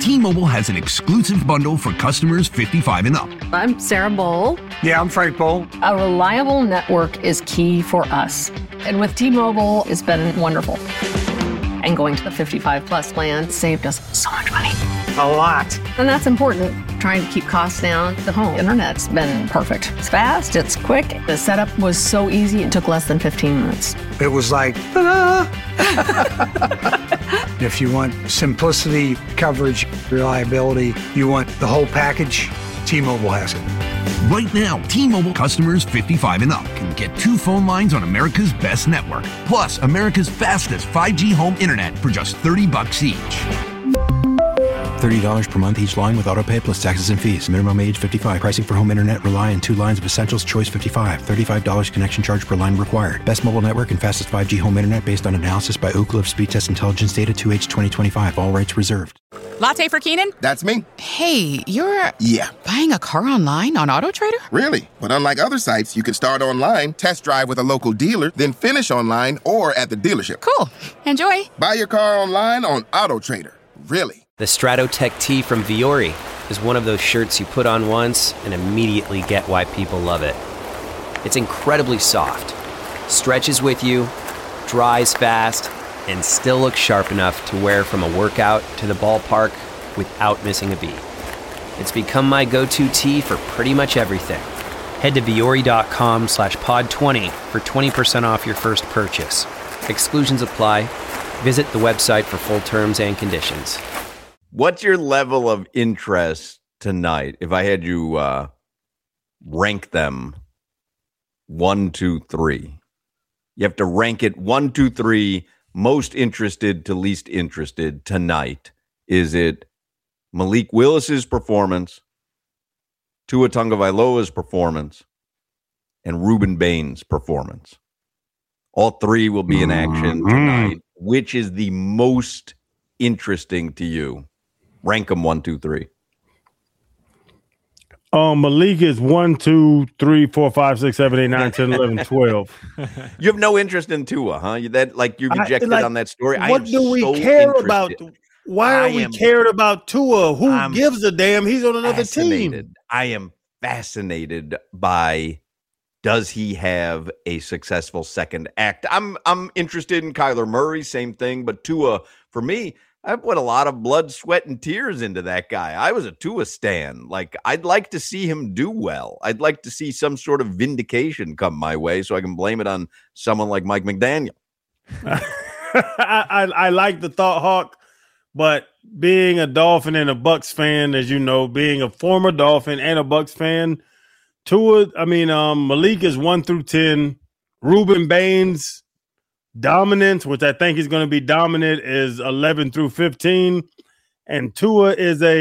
T-Mobile has an exclusive bundle for customers 55 and up. I'm Sarah Bowl. Yeah, I'm Frank Bowl. A reliable network is key for us. And with T-Mobile, it's been wonderful. And going to the 55 plus plan saved us so much money. A lot. And that's important. Trying to keep costs down. The home internet's been perfect. It's fast, it's quick. The setup was so easy, it took less than 15 minutes. It was like, ta-da! If you want simplicity, coverage, reliability, you want the whole package, T-Mobile has it. Right now, T-Mobile customers 55 and up can get 2 phone lines on America's best network, plus America's fastest 5G home internet for just $30 each. $30 per month each line with autopay plus taxes and fees. Minimum age 55. Pricing for home internet rely on 2 lines of Essentials. Choice 55. $35 connection charge per line required. Best mobile network and fastest 5G home internet based on analysis by Ookla of Speed Test Intelligence data 2H 2025. All rights reserved. Latte for Keenan? That's me. Hey, you're... Yeah. Buying a car online on AutoTrader? Really? But unlike other sites, you can start online, test drive with a local dealer, then finish online or at the dealership. Cool. Enjoy. Buy your car online on AutoTrader. Really? The Stratotech tee from Viore is one of those shirts you put on once and immediately get why people love it. It's incredibly soft, stretches with you, dries fast, and still looks sharp enough to wear from a workout to the ballpark without missing a beat. It's become my go-to tee for pretty much everything. Head to Viore.com/pod20 for 20% off your first purchase. Exclusions apply. Visit the website for full terms and conditions. What's your level of interest tonight? If I had you rank them 1, 2, 3, you have to rank it 1, 2, 3, most interested to least interested tonight. Is it Malik Willis's performance, Tua Tagovailoa's performance, and Ruben Bain's performance? All 3 will be in action tonight. Which is the most interesting to you? Rank them 1, 2, 3. Malik is 1, 2, 3, 4, 5, 6, 7, 8, 9, 10, 11, 12. You have no interest in Tua, huh? You rejected on that story. What do we care about? Why are we cared about Tua? Who gives a damn? He's on another team. I am fascinated by, does he have a successful second act? I'm interested in Kyler Murray, same thing, but Tua, for me, I put a lot of blood, sweat, and tears into that guy. I was a Tua stan. Like, I'd like to see him do well. I'd like to see some sort of vindication come my way so I can blame it on someone like Mike McDaniel. I like the thought, Hawk, but being a Dolphin and a Bucs fan, as you know, being a former Dolphin and a Bucs fan, Malik is 1 through 10. Ruben Bain's dominance, which I think he's going to be dominant, is 11 through 15. And Tua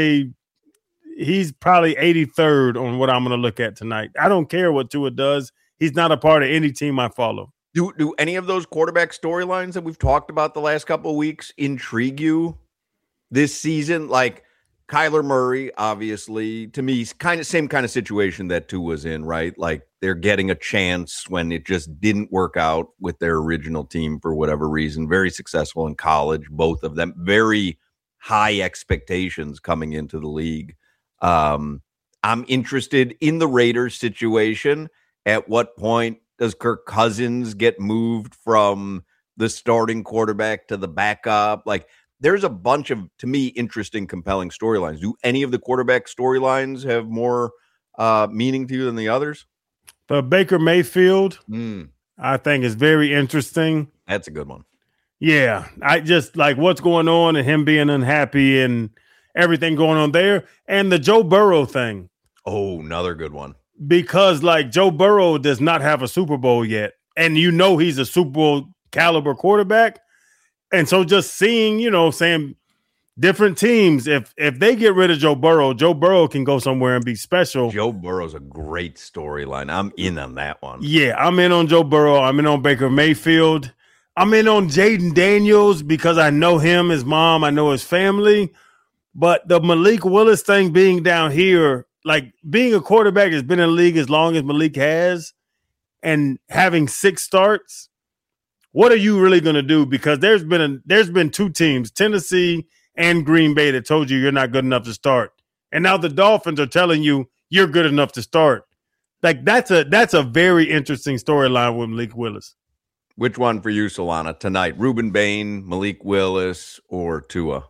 he's probably 83rd on what I'm going to look at tonight. I don't care what Tua does. He's not a part of any team I follow. Do any of those quarterback storylines that we've talked about the last couple of weeks intrigue you this season? Like Kyler Murray, obviously, to me, same kind of situation that Tua was in, right? Like they're getting a chance when it just didn't work out with their original team for whatever reason. Very successful in college, both of them. Very high expectations coming into the league. I'm interested in the Raiders situation. At what point does Kirk Cousins get moved from the starting quarterback to the backup? Like, there's a bunch of, to me, interesting, compelling storylines. Do any of the quarterback storylines have more meaning to you than the others? The Baker Mayfield, I think, is very interesting. That's a good one. Yeah, I just like what's going on and him being unhappy and everything going on there. And the Joe Burrow thing. Oh, another good one. Because, like, Joe Burrow does not have a Super Bowl yet. And you know he's a Super Bowl caliber quarterback. And so just seeing, saying different teams, if they get rid of Joe Burrow can go somewhere and be special. Joe Burrow's a great storyline. I'm in on that one. Yeah, I'm in on Joe Burrow. I'm in on Baker Mayfield. I'm in on Jaden Daniels because I know him, his mom, I know his family. But the Malik Willis thing being down here, like being a quarterback has been in the league as long as Malik has, and having 6 starts, what are you really going to do? Because there's been 2 teams, Tennessee and Green Bay that told you you're not good enough to start. And now the Dolphins are telling you you're good enough to start. Like that's a very interesting storyline with Malik Willis. Which one for you, Solana, tonight? Ruben Bain, Malik Willis, or Tua?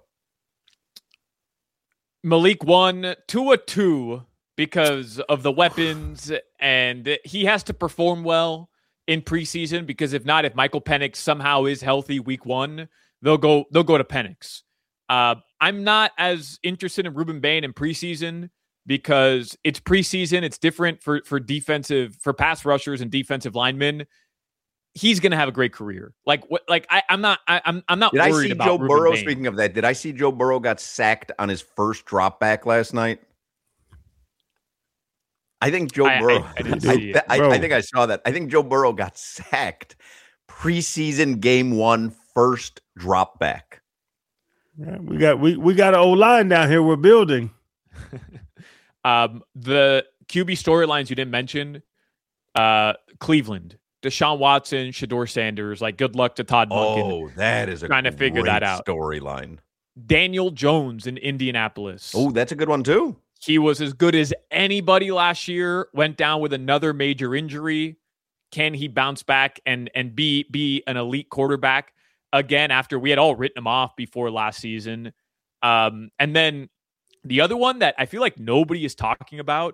Malik 1, Tua 2, because of the weapons, and he has to perform well in preseason, because if not, if Michael Penix somehow is healthy week 1, they'll go to Penix. I'm not as interested in Ruben Bain in preseason because it's preseason. It's different for pass rushers and defensive linemen. He's going to have a great career. I'm not Did I worried see about Joe Ruben Burrow? Bain. Speaking of that, did I see Joe Burrow got sacked on his first drop back last night? I think Joe Burrow. I didn't see it. I think I saw that. I think Joe Burrow got sacked preseason game 1 first drop back. Yeah, we got an O-line down here we're building. The QB storylines you didn't mention, Cleveland, Deshaun Watson, Shedeur Sanders. Like, good luck to Todd Monken. Oh, that is trying to figure that out. Storyline. Daniel Jones in Indianapolis. Oh, that's a good one too. He was as good as anybody last year. Went down with another major injury. Can he bounce back and be an elite quarterback again after we had all written him off before last season? And then the other one that I feel like nobody is talking about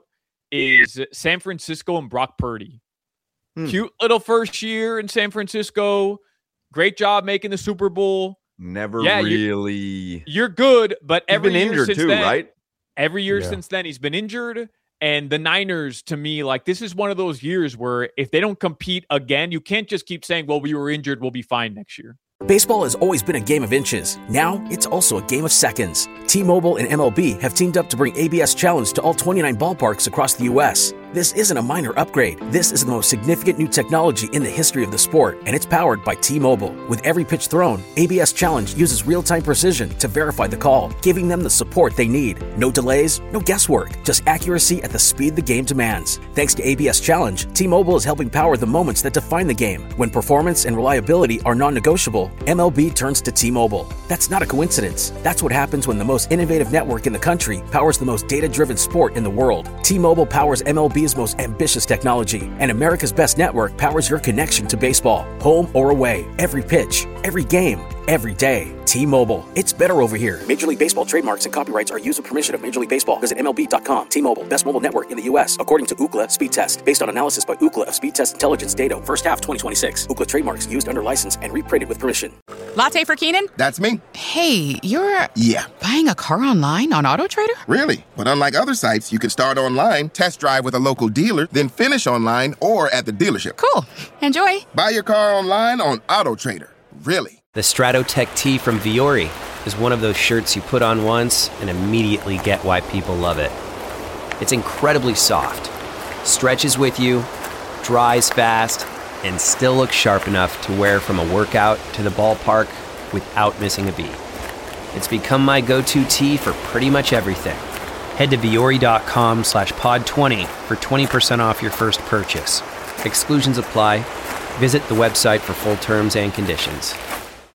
is San Francisco and Brock Purdy. Cute little first year in San Francisco. Great job making the Super Bowl. Never really. You're good, but every been year injured since too, then, right? Every year since then, he's been injured. And the Niners, to me, like, this is one of those years where if they don't compete again, you can't just keep saying, well, we were injured, we'll be fine next year. Baseball has always been a game of inches. Now, it's also a game of seconds. T-Mobile and MLB have teamed up to bring ABS Challenge to all 29 ballparks across the U.S. This isn't a minor upgrade. This is the most significant new technology in the history of the sport, and it's powered by T-Mobile. With every pitch thrown, ABS Challenge uses real-time precision to verify the call, giving them the support they need. No delays, no guesswork, just accuracy at the speed the game demands. Thanks to ABS Challenge, T-Mobile is helping power the moments that define the game. When performance and reliability are non-negotiable, MLB turns to T-Mobile. That's not a coincidence. That's what happens when the most innovative network in the country powers the most data-driven sport in the world. T-Mobile powers MLB's most ambitious technology, and America's best network powers your connection to baseball. Home or away, every pitch, every game, every day. T-Mobile. It's better over here. Major League Baseball trademarks and copyrights are used with permission of Major League Baseball. Visit MLB.com. T-Mobile, best mobile network in the U.S. according to Ookla Speed Test. Based on analysis by Ookla of Speed Test Intelligence data, first half 2026. Ookla trademarks used under license and reprinted with permission. Latte for Keenan? That's me. Hey, you're... Yeah. Buying a car online on AutoTrader? Really? But unlike other sites, you can start online, test drive with a local dealer, then finish online or at the dealership. Cool. Enjoy. Buy your car online on AutoTrader. Really? The Stratotech tee from Viore is one of those shirts you put on once and immediately get why people love it. It's incredibly soft, stretches with you, dries fast, and still looks sharp enough to wear from a workout to the ballpark without missing a beat. It's become my go-to tee for pretty much everything. Head to Viore.com/pod20 for 20% off your first purchase. Exclusions apply. Visit the website for full terms and conditions.